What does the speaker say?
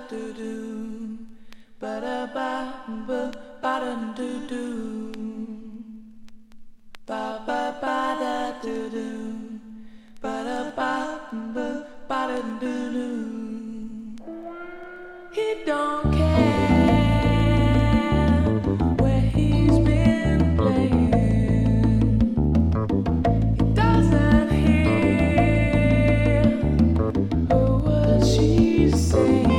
do do, ba da ba ba ba da do do, ba ba ba da do do, ba da ba ba ba da do do. He don't care where he's been playing. He doesn't hear what she's saying.